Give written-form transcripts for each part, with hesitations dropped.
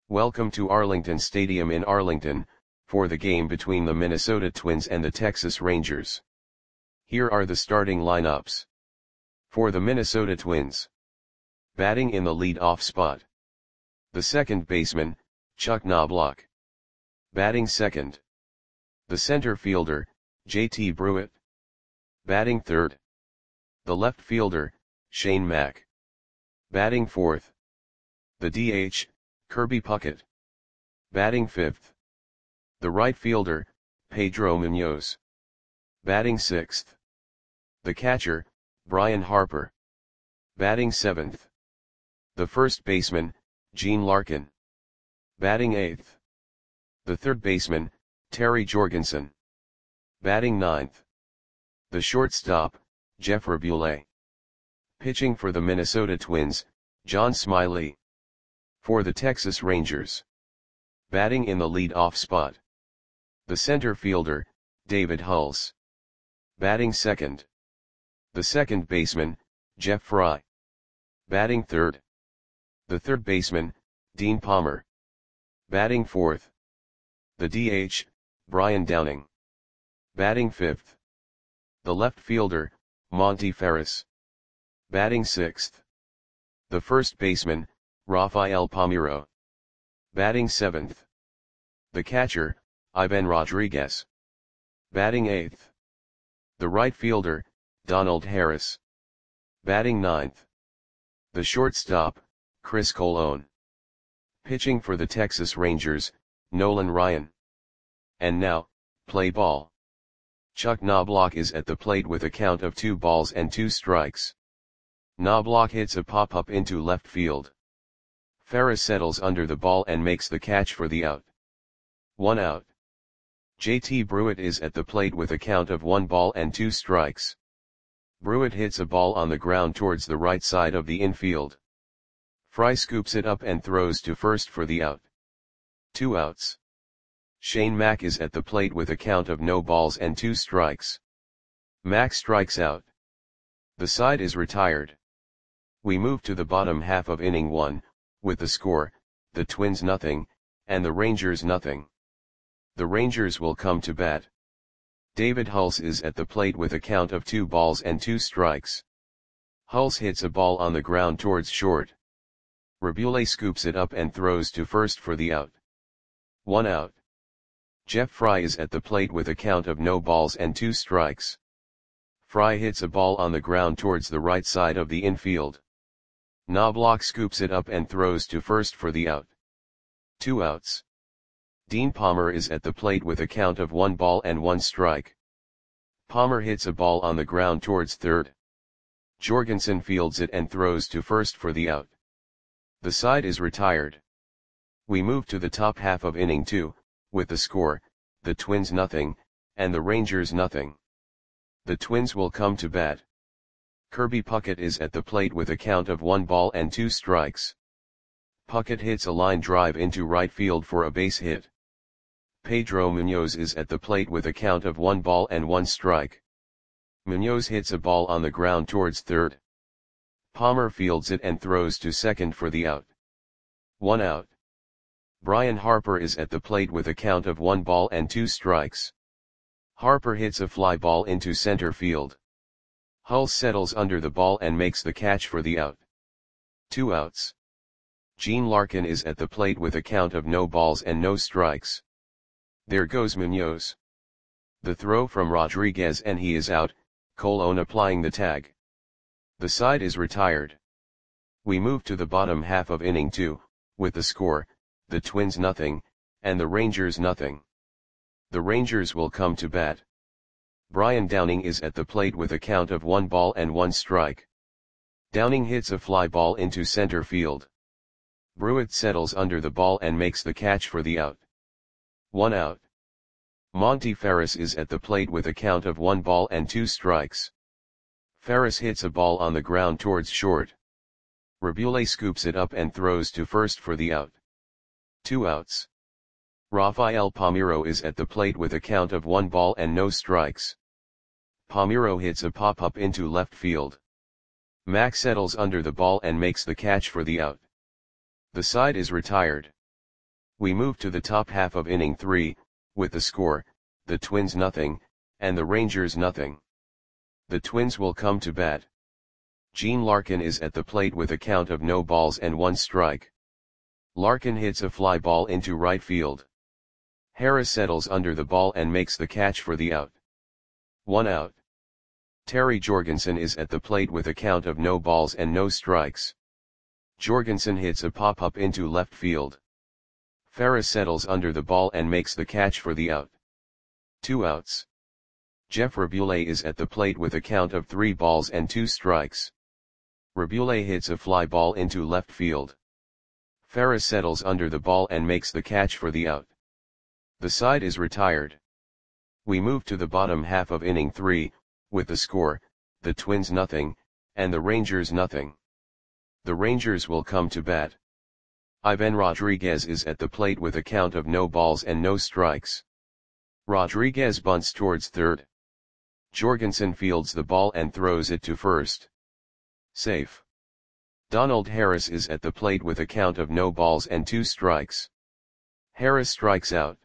Welcome to Arlington Stadium in Arlington, for the game between the Minnesota Twins and the Texas Rangers. Here are the starting lineups. For the Minnesota Twins. Batting in the lead-off spot. The second baseman, Chuck Knobloch. Batting second. The center fielder, J.T. Bruitt. Batting third. The left fielder, Shane Mack. Batting fourth. The DH, Kirby Puckett. Batting fifth. The right fielder, Pedro Munoz. Batting sixth. The catcher, Brian Harper. Batting seventh. The first baseman, Gene Larkin. Batting eighth. The third baseman, Terry Jorgensen. Batting ninth. The shortstop, Jeff Raboulet. Pitching for the Minnesota Twins, John Smiley. For the Texas Rangers. Batting in the lead-off spot. The center fielder, David Hulse. Batting second. The second baseman, Jeff Fry. Batting third. The third baseman, Dean Palmer. Batting fourth. The DH, Brian Downing. Batting fifth. The left fielder, Monty Ferris. Batting sixth. The first baseman, Rafael Palmeiro. Batting seventh. The catcher, Ivan Rodriguez. Batting eighth. The right fielder, Donald Harris. Batting ninth. The shortstop, Chris Colon. Pitching for the Texas Rangers, Nolan Ryan. And now, play ball. Chuck Knobloch is at the plate with a count of 2 balls and 2 strikes. Knobloch hits a pop-up into left field. Ferris settles under the ball and makes the catch for the out. 1 out. J.T. Bruitt is at the plate with a count of 1 ball and 2 strikes. Bruitt hits a ball on the ground towards the right side of the infield. Fry scoops it up and throws to first for the out. 2 outs. Shane Mack is at the plate with a count of no balls and 2 strikes. Mack strikes out. The side is retired. We move to the bottom half of inning 1, with the score, the Twins nothing, and the Rangers nothing. The Rangers will come to bat. David Hulse is at the plate with a count of 2 balls and 2 strikes. Hulse hits a ball on the ground towards short. Raboulet scoops it up and throws to first for the out. 1 out. Jeff Fry is at the plate with a count of no balls and 2 strikes. Fry hits a ball on the ground towards the right side of the infield. Knobloch scoops it up and throws to first for the out. 2 outs. Dean Palmer is at the plate with a count of 1 ball and 1 strike. Palmer hits a ball on the ground towards third. Jorgensen fields it and throws to first for the out. The side is retired. We move to the top half of inning 2, with the score, the Twins nothing, and the Rangers nothing. The Twins will come to bat. Kirby Puckett is at the plate with a count of 1 ball and 2 strikes. Puckett hits a line drive into right field for a base hit. Pedro Munoz is at the plate with a count of 1 ball and 1 strike. Munoz hits a ball on the ground towards third. Palmer fields it and throws to second for the out. 1 out. Brian Harper is at the plate with a count of 1 ball and 2 strikes. Harper hits a fly ball into center field. Hulse settles under the ball and makes the catch for the out. 2 outs. Gene Larkin is at the plate with a count of no balls and no strikes. There goes Munoz. The throw from Rodriguez and he is out, Colon applying the tag. The side is retired. We move to the bottom half of inning 2, with the score, the Twins nothing, and the Rangers nothing. The Rangers will come to bat. Brian Downing is at the plate with a count of 1 ball and 1 strike. Downing hits a fly ball into center field. Bruitt settles under the ball and makes the catch for the out. 1 out. Monty Ferris is at the plate with a count of 1 ball and 2 strikes. Ferris hits a ball on the ground towards short. Raboulet scoops it up and throws to first for the out. 2 outs. Rafael Palmeiro is at the plate with a count of 1 ball and no strikes. Palmeiro hits a pop-up into left field. Mack settles under the ball and makes the catch for the out. The side is retired. We move to the top half of inning 3, with the score, the Twins nothing, and the Rangers nothing. The Twins will come to bat. Gene Larkin is at the plate with a count of no balls and 1 strike. Larkin hits a fly ball into right field. Harris settles under the ball and makes the catch for the out. 1 out. Terry Jorgensen is at the plate with a count of no balls and no strikes. Jorgensen hits a pop-up into left field. Ferris settles under the ball and makes the catch for the out. 2 outs. Jeff Rabule is at the plate with a count of 3 balls and 2 strikes. Rabule hits a fly ball into left field. Ferris settles under the ball and makes the catch for the out. The side is retired. We move to the bottom half of inning 3, with the score, the Twins nothing, and the Rangers nothing. The Rangers will come to bat. Ivan Rodriguez is at the plate with a count of no balls and no strikes. Rodriguez bunts towards third. Jorgensen fields the ball and throws it to first. Safe. Donald Harris is at the plate with a count of no balls and 2 strikes. Harris strikes out.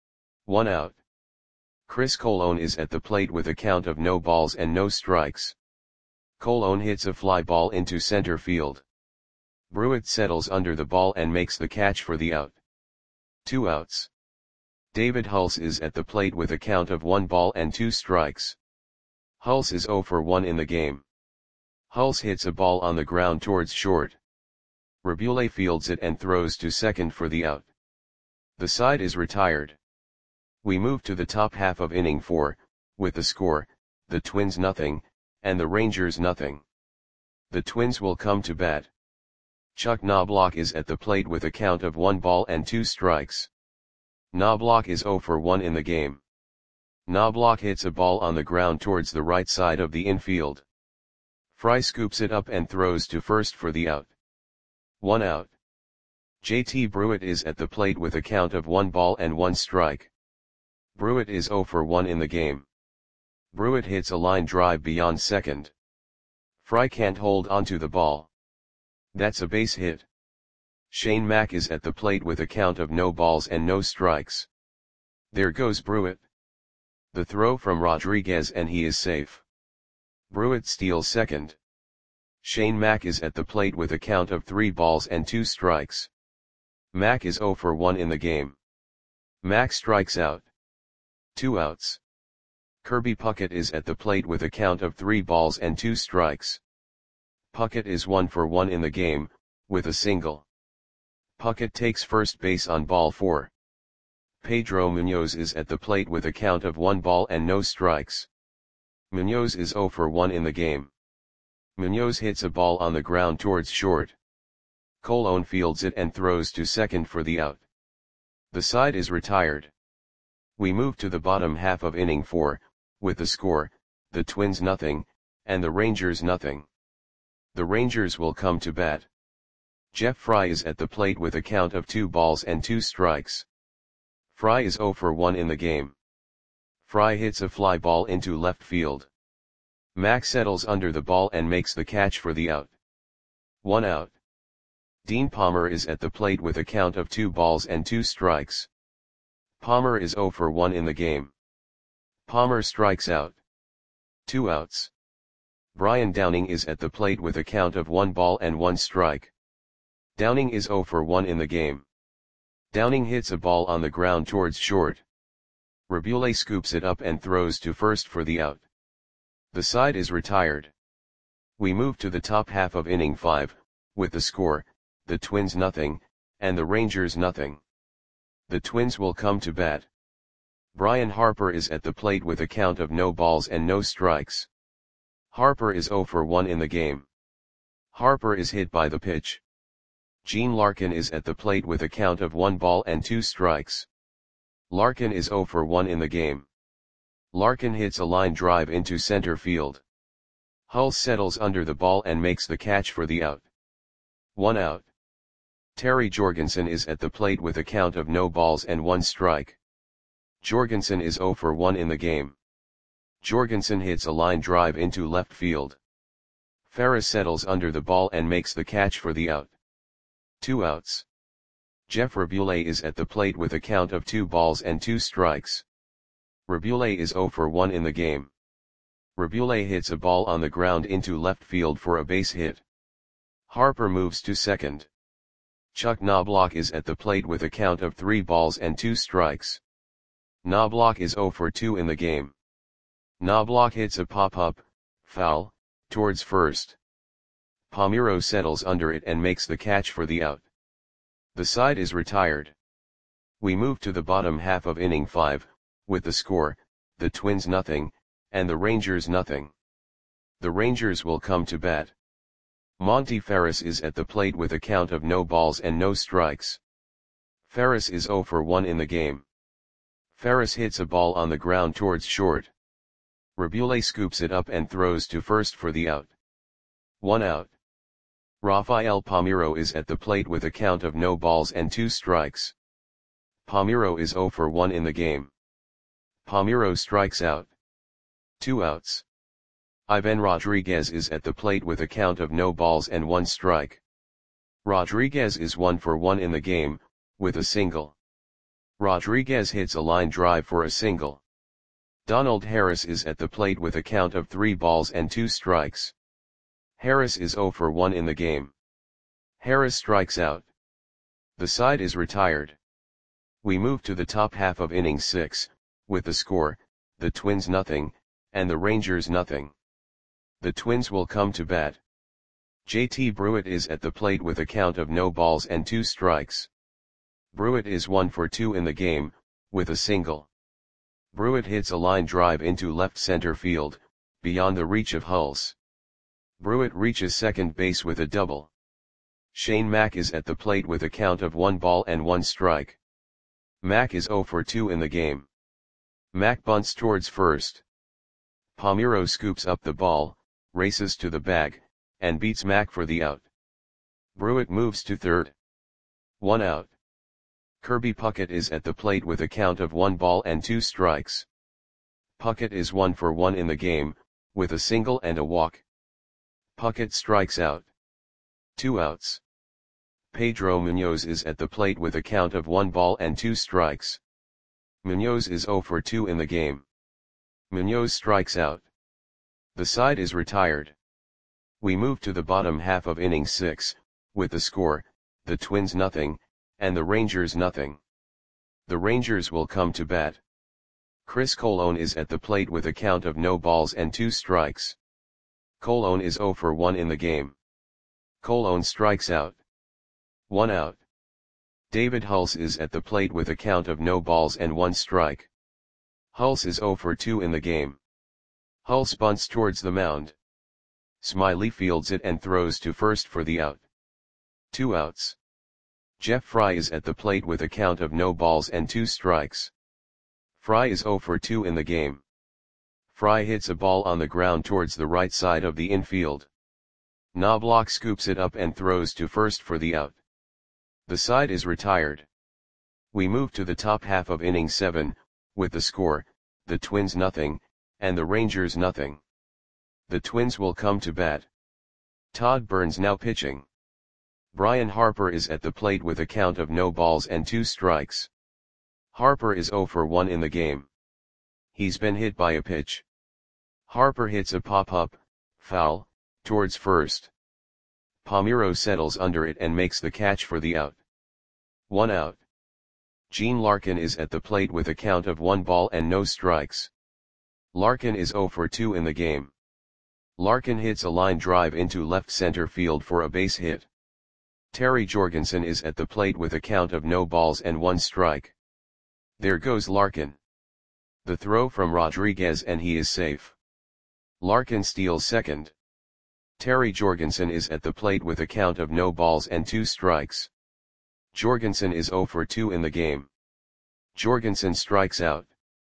1 out. Chris Colon is at the plate with a count of no balls and no strikes. Colon hits a fly ball into center field. Brewitt settles under the ball and makes the catch for the out. 2 outs. David Hulse is at the plate with a count of 1 ball and 2 strikes. Hulse is 0 for 1 in the game. Hulse hits a ball on the ground towards short. Rabule fields it and throws to second for the out. The side is retired. We move to the top half of inning 4, with the score, the Twins nothing, and the Rangers nothing. The Twins will come to bat. Chuck Knobloch is at the plate with a count of 1 ball and 2 strikes. Knobloch is 0 for 1 in the game. Knobloch hits a ball on the ground towards the right side of the infield. Fry scoops it up and throws to first for the out. 1 out. JT Brewitt is at the plate with a count of 1 ball and 1 strike. Brewitt is 0 for 1 in the game. Brewitt hits a line drive beyond second. Fry can't hold onto the ball. That's a base hit. Shane Mack is at the plate with a count of no balls and no strikes. There goes Brewitt. The throw from Rodriguez and he is safe. Brewitt steals second. Shane Mack is at the plate with a count of 3 balls and 2 strikes. Mack is 0 for 1 in the game. Mack strikes out. 2 outs. Kirby Puckett is at the plate with a count of 3 balls and 2 strikes. Puckett is 1 for 1 in the game, with a single. Puckett takes first base on ball 4. Pedro Munoz is at the plate with a count of 1 ball and no strikes. Munoz is 0 for 1 in the game. Munoz hits a ball on the ground towards short. Colon fields it and throws to second for the out. The side is retired. We move to the bottom half of inning 4, with the score, the Twins nothing, and the Rangers nothing. The Rangers will come to bat. Jeff Fry is at the plate with a count of 2 balls and 2 strikes. Fry is 0 for 1 in the game. Fry hits a fly ball into left field. Mack settles under the ball and makes the catch for the out. 1 out. Dean Palmer is at the plate with a count of 2 balls and 2 strikes. Palmer is 0 for 1 in the game. Palmer strikes out. 2 outs. Brian Downing is at the plate with a count of 1 ball and 1 strike. Downing is 0 for 1 in the game. Downing hits a ball on the ground towards short. Rabule scoops it up and throws to first for the out. The side is retired. We move to the top half of inning 5, with the score, the Twins nothing, and the Rangers nothing. The Twins will come to bat. Brian Harper is at the plate with a count of no balls and no strikes. Harper is 0 for 1 in the game. Harper is hit by the pitch. Gene Larkin is at the plate with a count of 1 ball and 2 strikes. Larkin is 0 for 1 in the game. Larkin hits a line drive into center field. Hulse settles under the ball and makes the catch for the out. 1 out. Terry Jorgensen is at the plate with a count of no balls and 1 strike. Jorgensen is 0 for 1 in the game. Jorgensen hits a line drive into left field. Ferris settles under the ball and makes the catch for the out. 2 outs. Jeff Rabule is at the plate with a count of 2 balls and 2 strikes. Rabule is 0 for 1 in the game. Rabule hits a ball on the ground into left field for a base hit. Harper moves to second. Chuck Knobloch is at the plate with a count of 3 balls and 2 strikes. Knobloch is 0 for 2 in the game. Knobloch hits a pop-up, foul, towards first. Palmeiro settles under it and makes the catch for the out. The side is retired. We move to the bottom half of inning 5, with the score, the Twins nothing, and the Rangers nothing. The Rangers will come to bat. Monty Ferris is at the plate with a count of no balls and no strikes. Ferris is 0 for 1 in the game. Ferris hits a ball on the ground towards short. Rabule scoops it up and throws to first for the out. 1 out. Rafael Palmeiro is at the plate with a count of no balls and 2 strikes. Palmeiro is 0 for 1 in the game. Palmeiro strikes out. 2 outs. Ivan Rodriguez is at the plate with a count of no balls and 1 strike. Rodriguez is 1 for 1 in the game, with a single. Rodriguez hits a line drive for a single. Donald Harris is at the plate with a count of 3 balls and 2 strikes. Harris is 0 for 1 in the game. Harris strikes out. The side is retired. We move to the top half of inning 6, with the score, the Twins nothing, and the Rangers nothing. The Twins will come to bat. JT Bruitt is at the plate with a count of no balls and 2 strikes. Bruitt is 1 for 2 in the game, with a single. Bruitt hits a line drive into left center field, beyond the reach of Hulse. Bruitt reaches second base with a double. Shane Mack is at the plate with a count of 1 ball and 1 strike. Mack is 0 for 2 in the game. Mack bunts towards first. Palmeiro scoops up the ball, races to the bag, and beats Mack for the out. Bruitt moves to third. 1 out. Kirby Puckett is at the plate with a count of 1 ball and 2 strikes. Puckett is 1 for 1 in the game, with a single and a walk. Puckett strikes out. 2 outs. Pedro Munoz is at the plate with a count of 1 ball and 2 strikes. Munoz is 0 for 2 in the game. Munoz strikes out. The side is retired. We move to the bottom half of inning 6, with the score, the Twins nothing, and the Rangers nothing. The Rangers will come to bat. Chris Colon is at the plate with a count of no balls and 2 strikes. Colon is 0 for 1 in the game. Colon strikes out. 1 out. David Hulse is at the plate with a count of no balls and 1 strike. Hulse is 0 for 2 in the game. Hulse bunts towards the mound. Smiley fields it and throws to first for the out. 2 outs. Jeff Fry is at the plate with a count of no balls and 2 strikes. Fry is 0 for 2 in the game. Fry hits a ball on the ground towards the right side of the infield. Knobloch scoops it up and throws to first for the out. The side is retired. We move to the top half of inning 7, with the score, the Twins nothing, and the Rangers nothing. The Twins will come to bat. Todd Burns now pitching. Brian Harper is at the plate with a count of no balls and 2 strikes. Harper is 0 for 1 in the game. He's been hit by a pitch. Harper hits a pop-up, foul, towards first. Palmeiro settles under it and makes the catch for the out. 1 out. Gene Larkin is at the plate with a count of 1 ball and no strikes. Larkin is 0 for 2 in the game. Larkin hits a line drive into left center field for a base hit. Terry Jorgensen is at the plate with a count of no balls and 1 strike. There goes Larkin. The throw from Rodriguez and he is safe. Larkin steals second. Terry Jorgensen is at the plate with a count of no balls and 2 strikes. Jorgensen is 0 for 2 in the game. Jorgensen strikes out.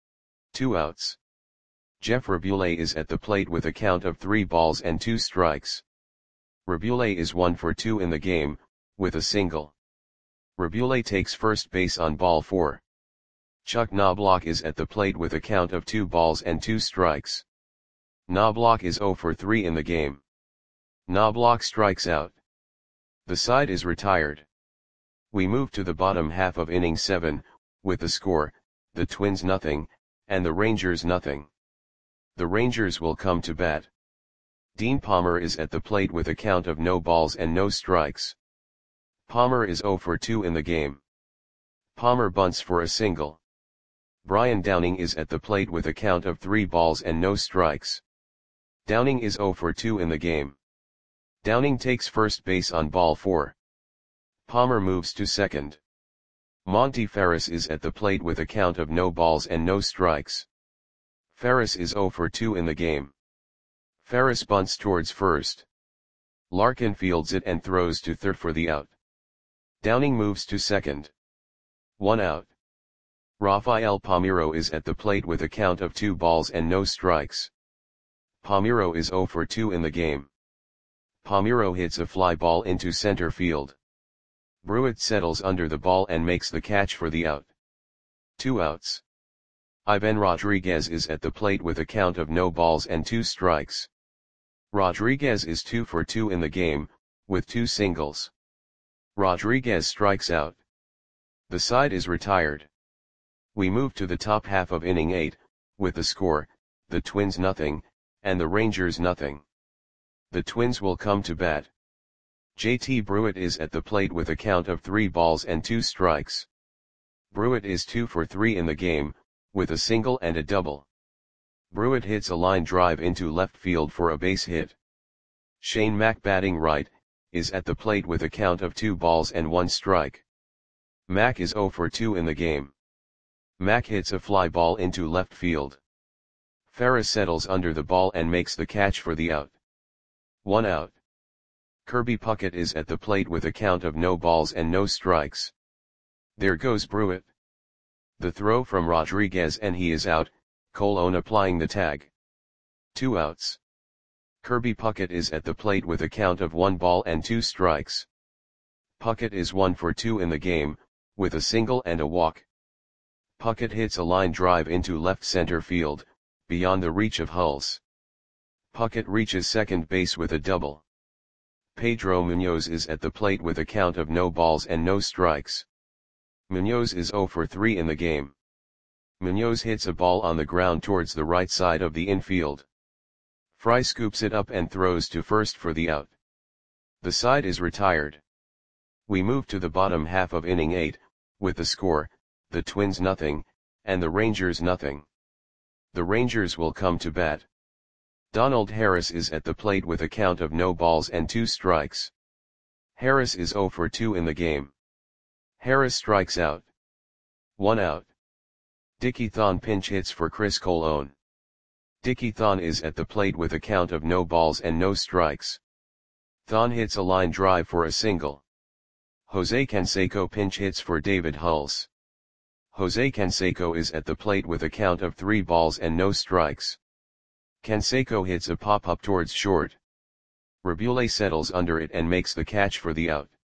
2 outs. Jeff Rabule is at the plate with a count of 3 balls and 2 strikes. Rabule is 1 for 2 in the game, with a single. Rabule takes first base on ball 4. Chuck Knobloch is at the plate with a count of 2 balls and 2 strikes. Knobloch is 0 for 3 in the game. Knobloch strikes out. The side is retired. We move to the bottom half of inning 7, with the score, the Twins nothing, and the Rangers nothing. The Rangers will come to bat. Dean Palmer is at the plate with a count of no balls and no strikes. Palmer is 0 for 2 in the game. Palmer bunts for a single. Brian Downing is at the plate with a count of 3 balls and no strikes. Downing is 0 for 2 in the game. Downing takes first base on ball 4. Palmer moves to second. Monty Ferris is at the plate with a count of no balls and no strikes. Ferris is 0 for 2 in the game. Ferris bunts towards first. Larkin fields it and throws to third for the out. Downing moves to second. 1 out. Rafael Palmeiro is at the plate with a count of 2 balls and no strikes. Palmeiro is 0 for 2 in the game. Palmeiro hits a fly ball into center field. Brewitt settles under the ball and makes the catch for the out. 2 outs. Ivan Rodriguez is at the plate with a count of no balls and 2 strikes. Rodriguez is 2 for 2 in the game, with 2 singles. Rodriguez strikes out. The side is retired. We move to the top half of inning 8, with the score, the Twins nothing, and the Rangers nothing. The Twins will come to bat. JT Brewitt is at the plate with a count of 3 balls and 2 strikes. Brewitt is 2 for 3 in the game, with a single and a double. Brewitt hits a line drive into left field for a base hit. Shane Mack, batting right, is at the plate with a count of 2 balls and 1 strike. Mack is 0 for 2 in the game. Mack hits a fly ball into left field. Ferris settles under the ball and makes the catch for the out. 1 out. Kirby Puckett is at the plate with a count of no balls and no strikes. There goes Brewitt. The throw from Rodriguez and he is out, Colon applying the tag. 2 outs. Kirby Puckett is at the plate with a count of 1 ball and 2 strikes. Puckett is 1 for 2 in the game, with a single and a walk. Puckett hits a line drive into left center field, beyond the reach of Hulse. Puckett reaches second base with a double. Pedro Munoz is at the plate with a count of no balls and no strikes. Munoz is 0 for 3 in the game. Munoz hits a ball on the ground towards the right side of the infield. Fry scoops it up and throws to first for the out. The side is retired. We move to the bottom half of inning 8, with the score, the Twins nothing, and the Rangers nothing. The Rangers will come to bat. Donald Harris is at the plate with a count of no balls and 2 strikes. Harris is 0 for 2 in the game. Harris strikes out. 1 out. Dickie Thon pinch hits for Chris Colon. Dickie Thon is at the plate with a count of no balls and no strikes. Thon hits a line drive for a single. Jose Canseco pinch hits for David Hulse. Jose Canseco is at the plate with a count of 3 balls and no strikes. Canseco hits a pop-up towards short. Rabule settles under it and makes the catch for the out.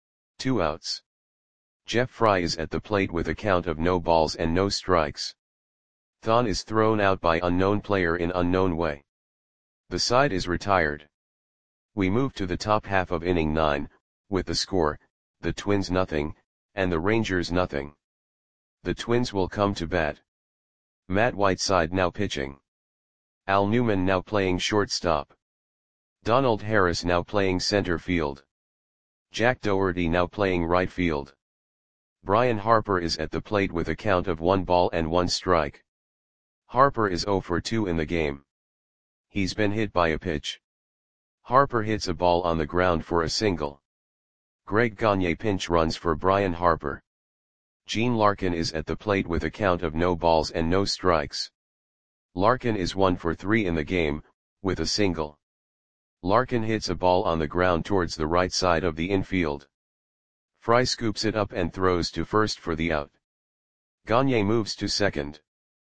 2 outs. Jeff Fry is at the plate with a count of no balls and no strikes. Thon is thrown out by unknown player in unknown way. The side is retired. We move to the top half of inning 9, with the score, the Twins nothing, and the Rangers nothing. The Twins will come to bat. Matt Whiteside now pitching. Al Newman now playing shortstop. Donald Harris now playing center field. Jack Doherty now playing right field. Brian Harper is at the plate with a count of 1 ball and 1 strike. Harper is 0 for 2 in the game. He's been hit by a pitch. Harper hits a ball on the ground for a single. Greg Gagne pinch runs for Brian Harper. Gene Larkin is at the plate with a count of no balls and no strikes. Larkin is 1 for 3 in the game, with a single. Larkin hits a ball on the ground towards the right side of the infield. Fry scoops it up and throws to first for the out. Gagne moves to second.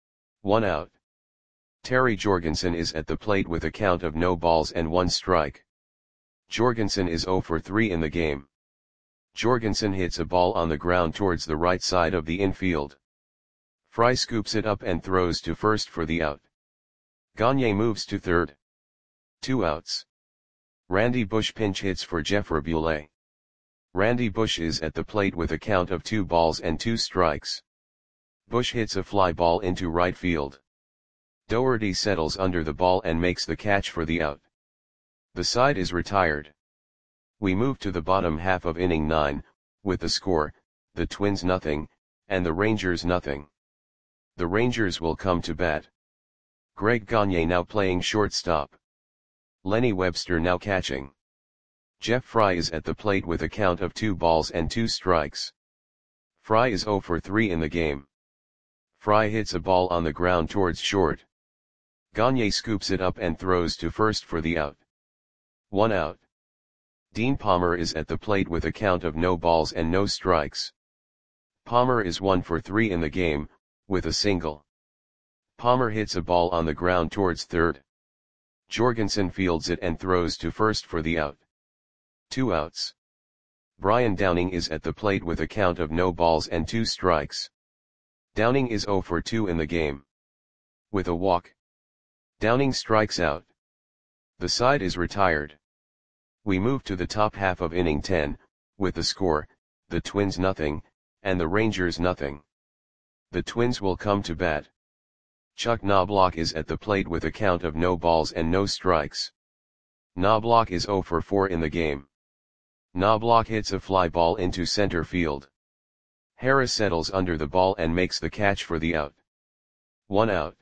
1 out. Terry Jorgensen is at the plate with a count of no balls and 1 strike. Jorgensen is 0 for 3 in the game. Jorgensen hits a ball on the ground towards the right side of the infield. Fry scoops it up and throws to first for the out. Gagne moves to third. 2 outs. Randy Bush pinch hits for Jeff Rabule. Randy Bush is at the plate with a count of 2 balls and 2 strikes. Bush hits a fly ball into right field. Doherty settles under the ball and makes the catch for the out. The side is retired. We move to the bottom half of inning 9, with the score, the Twins nothing, and the Rangers nothing. The Rangers will come to bat. Greg Gagne now playing shortstop. Lenny Webster now catching. Jeff Fry is at the plate with a count of 2 balls and 2 strikes. Fry is 0 for 3 in the game. Fry hits a ball on the ground towards short. Gagne scoops it up and throws to first for the out. 1 out. Dean Palmer is at the plate with a count of no balls and no strikes. Palmer is 1 for 3 in the game, with a single. Palmer hits a ball on the ground towards third. Jorgensen fields it and throws to first for the out. 2 outs. Brian Downing is at the plate with a count of no balls and 2 strikes. Downing is 0 for 2 in the game. With a walk, Downing strikes out. The side is retired. We move to the top half of inning 10, with the score, the Twins nothing, and the Rangers nothing. The Twins will come to bat. Chuck Knobloch is at the plate with a count of no balls and no strikes. Knobloch is 0 for 4 in the game. Knobloch hits a fly ball into center field. Harris settles under the ball and makes the catch for the out. 1 out.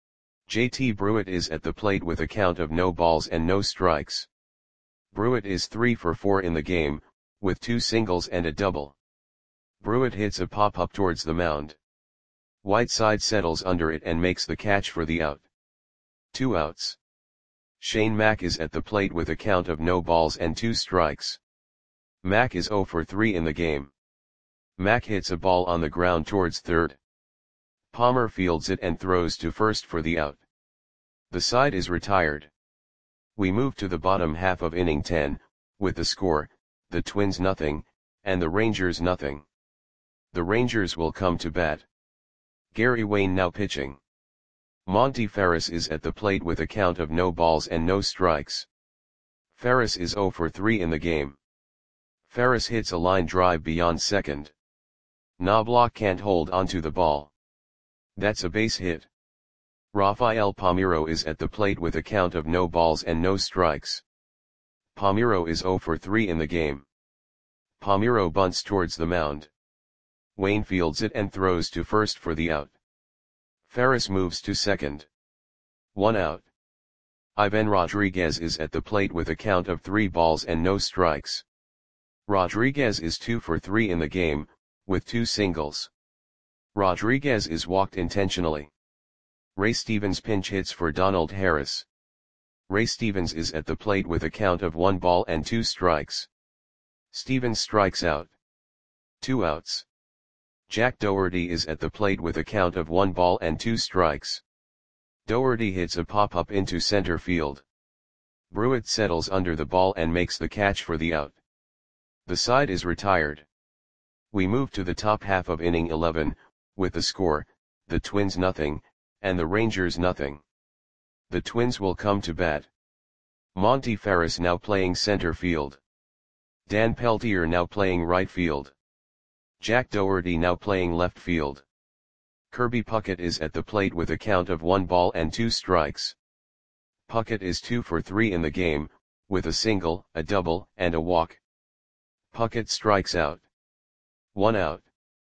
JT Bruitt is at the plate with a count of no balls and no strikes. Bruitt is 3 for 4 in the game, with 2 singles and a double. Bruitt hits a pop-up towards the mound. Whiteside settles under it and makes the catch for the out. 2 outs. Shane Mack is at the plate with a count of no balls and 2 strikes. Mack is 0 for 3 in the game. Mack hits a ball on the ground towards third. Palmer fields it and throws to first for the out. The side is retired. We move to the bottom half of inning 10, with the score, the Twins nothing, and the Rangers nothing. The Rangers will come to bat. Gary Wayne now pitching. Monty Ferris is at the plate with a count of no balls and no strikes. Ferris is 0 for 3 in the game. Ferris hits a line drive beyond second. Knobloch can't hold onto the ball. That's a base hit. Rafael Palmeiro is at the plate with a count of no balls and no strikes. Palmeiro is 0 for 3 in the game. Palmeiro bunts towards the mound. Wayne fields it and throws to first for the out. Ferris moves to second. 1 out. Ivan Rodriguez is at the plate with a count of 3 balls and no strikes. Rodriguez is 2 for 3 in the game, with 2 singles. Rodriguez is walked intentionally. Ray Stevens pinch hits for Donald Harris. Ray Stevens is at the plate with a count of 1 ball and 2 strikes. Stevens strikes out. 2 outs. Jack Doherty is at the plate with a count of 1 ball and 2 strikes. Doherty hits a pop-up into center field. Bruitt settles under the ball and makes the catch for the out. The side is retired. We move to the top half of inning 11, with the score, the Twins nothing, and the Rangers nothing. The Twins will come to bat. Monty Ferris now playing center field. Dan Peltier now playing right field. Jack Doherty now playing left field. Kirby Puckett is at the plate with a count of 1 ball and 2 strikes. Puckett is 2 for 3 in the game, with a single, a double, and a walk. Puckett strikes out. 1 out.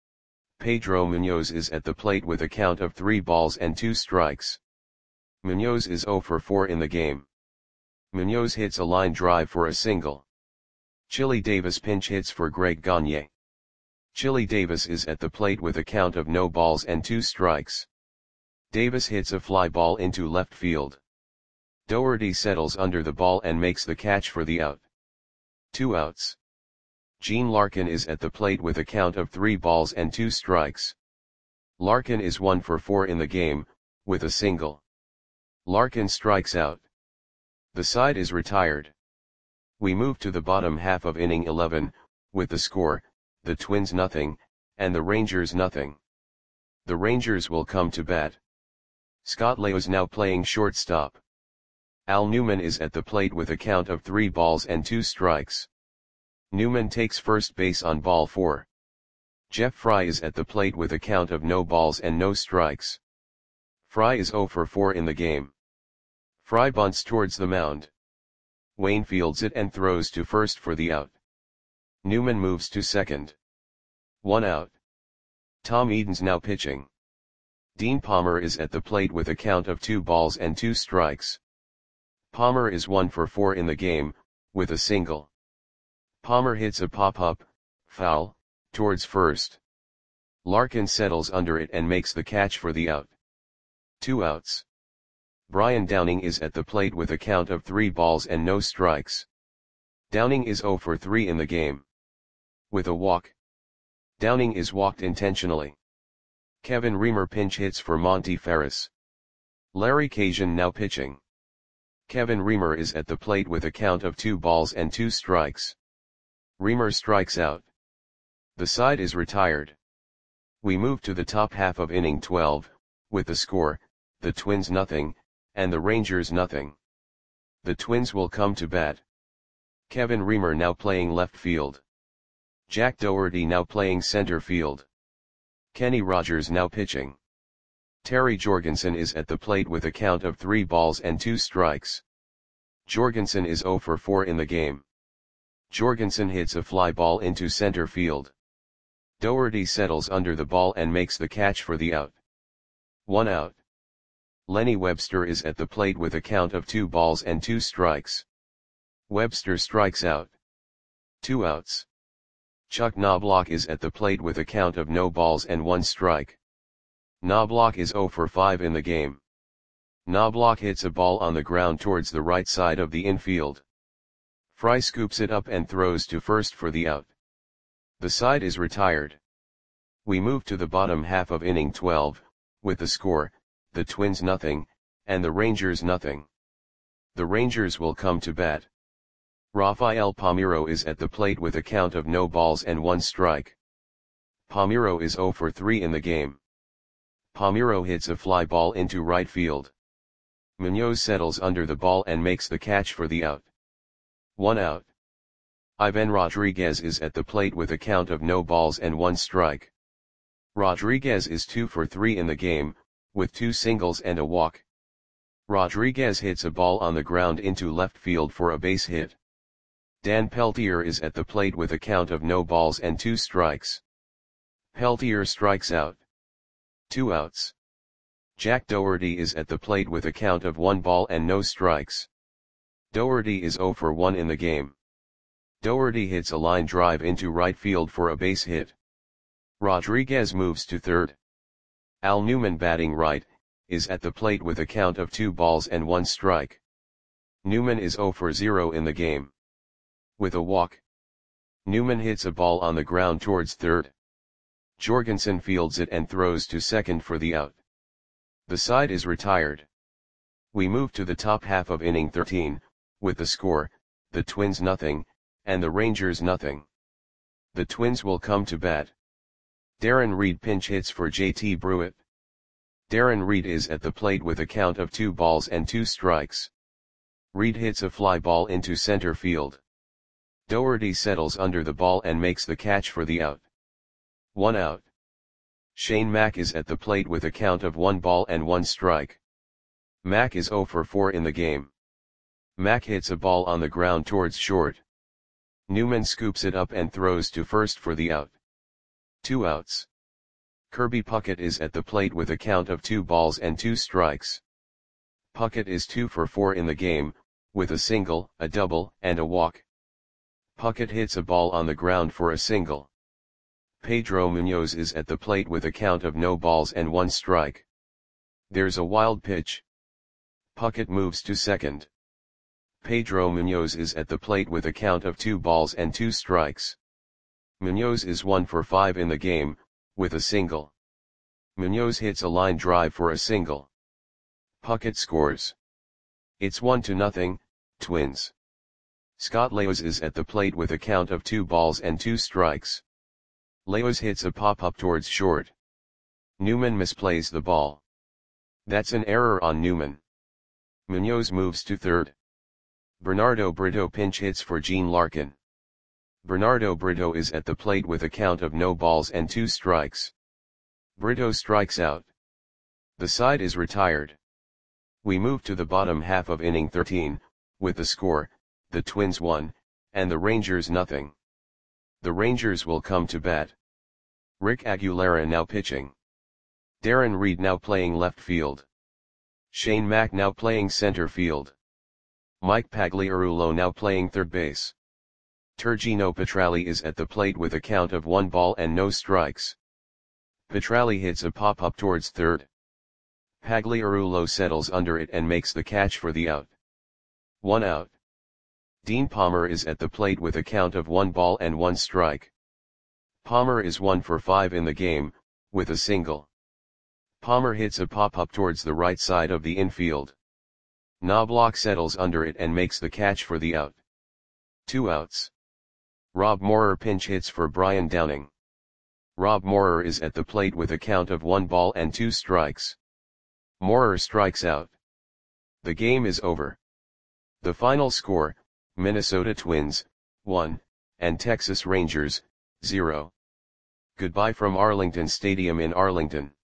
Pedro Munoz is at the plate with a count of 3 balls and 2 strikes. Munoz is 0 for 4 in the game. Munoz hits a line drive for a single. Chili Davis pinch hits for Greg Gagne. Chili Davis is at the plate with a count of no balls and 2 strikes. Davis hits a fly ball into left field. Doherty settles under the ball and makes the catch for the out. 2 outs. Gene Larkin is at the plate with a count of 3 balls and 2 strikes. Larkin is 1 for 4 in the game, with a single. Larkin strikes out. The side is retired. We move to the bottom half of inning 11, with the score, the Twins nothing, and the Rangers nothing. The Rangers will come to bat. Scott Laos now playing shortstop. Al Newman is at the plate with a count of 3 balls and 2 strikes. Newman takes first base on ball 4. Jeff Fry is at the plate with a count of no balls and no strikes. Fry is 0 for 4 in the game. Fry bunts towards the mound. Wayne fields it and throws to first for the out. Newman moves to second. 1 out. Tom Edens now pitching. Dean Palmer is at the plate with a count of 2 balls and 2 strikes. Palmer is 1 for 4 in the game, with a single. Palmer hits a pop-up, foul, towards first. Larkin settles under it and makes the catch for the out. 2 outs. Brian Downing is at the plate with a count of 3 balls and no strikes. Downing is 0 for 3 in the game. With a walk. Downing is walked intentionally. Kevin Reamer pinch hits for Monty Ferris. Larry Cajun now pitching. Kevin Reamer is at the plate with a count of 2 balls and 2 strikes. Reamer strikes out. The side is retired. We move to the top half of inning 12, with the score, the Twins nothing, and the Rangers nothing. The Twins will come to bat. Kevin Reamer now playing left field. Jack Dougherty now playing center field. Kenny Rogers now pitching. Terry Jorgensen is at the plate with a count of 3 balls and 2 strikes. Jorgensen is 0 for 4 in the game. Jorgensen hits a fly ball into center field. Dougherty settles under the ball and makes the catch for the out. 1 out. Lenny Webster is at the plate with a count of 2 balls and 2 strikes. Webster strikes out. 2 outs. Chuck Knobloch is at the plate with a count of no balls and 1 strike. Knobloch is 0 for 5 in the game. Knobloch hits a ball on the ground towards the right side of the infield. Fry scoops it up and throws to first for the out. The side is retired. We move to the bottom half of inning 12, with the score, the Twins nothing, and the Rangers nothing. The Rangers will come to bat. Rafael Palmeiro is at the plate with a count of no balls and 1 strike. Palmeiro is 0 for 3 in the game. Palmeiro hits a fly ball into right field. Munoz settles under the ball and makes the catch for the out. 1 out. Ivan Rodriguez is at the plate with a count of no balls and 1 strike. Rodriguez is 2 for 3 in the game, with 2 singles and a walk. Rodriguez hits a ball on the ground into left field for a base hit. Dan Peltier is at the plate with a count of no balls and 2 strikes. Peltier strikes out. 2 outs. Jack Dougherty is at the plate with a count of 1 ball and no strikes. Dougherty is 0 for 1 in the game. Dougherty hits a line drive into right field for a base hit. Rodriguez moves to third. Al Newman batting right, is at the plate with a count of 2 balls and 1 strike. Newman is 0 for 0 in the game. With a walk. Newman hits a ball on the ground towards third. Jorgensen fields it and throws to second for the out. The side is retired. We move to the top half of inning 13, with the score, the Twins nothing, and the Rangers nothing. The Twins will come to bat. Darren Reed pinch hits for JT Brewitt. Darren Reed is at the plate with a count of 2 balls and 2 strikes. Reed hits a fly ball into center field. Dougherty settles under the ball and makes the catch for the out. 1 out. Shane Mack is at the plate with a count of 1 ball and 1 strike. Mack is 0 for 4 in the game. Mack hits a ball on the ground towards short. Newman scoops it up and throws to first for the out. 2 outs. Kirby Puckett is at the plate with a count of 2 balls and 2 strikes. Puckett is 2 for 4 in the game, with a single, a double, and a walk. Puckett hits a ball on the ground for a single. Pedro Munoz is at the plate with a count of no balls and 1 strike. There's a wild pitch. Puckett moves to second. Pedro Munoz is at the plate with a count of 2 balls and 2 strikes. Munoz is 1 for 5 in the game, with a single. Munoz hits a line drive for a single. Puckett scores. It's 1-0, Twins. Scott Laos is at the plate with a count of 2 balls and 2 strikes. Laos hits a pop-up towards short. Newman misplays the ball. That's an error on Newman. Munoz moves to third. Bernardo Brito pinch hits for Gene Larkin. Bernardo Brito is at the plate with a count of no balls and 2 strikes. Brito strikes out. The side is retired. We move to the bottom half of inning 13, with the score, the Twins 1, and the Rangers nothing. The Rangers will come to bat. Rick Aguilera now pitching. Darren Reed now playing left field. Shane Mack now playing center field. Mike Pagliarulo now playing third base. Turgino Petralli is at the plate with a count of 1 ball and no strikes. Petralli hits a pop-up towards third. Pagliarulo settles under it and makes the catch for the out. 1 out. Dean Palmer is at the plate with a count of 1 ball and 1 strike. Palmer is 1 for 5 in the game, with a single. Palmer hits a pop-up towards the right side of the infield. Knobloch settles under it and makes the catch for the out. 2 outs. Rob Moorer pinch hits for Brian Downing. Rob Moorer is at the plate with a count of 1 ball and 2 strikes. Moorer strikes out. The game is over. The final score, Minnesota Twins, 1, and Texas Rangers, 0. Goodbye from Arlington Stadium in Arlington.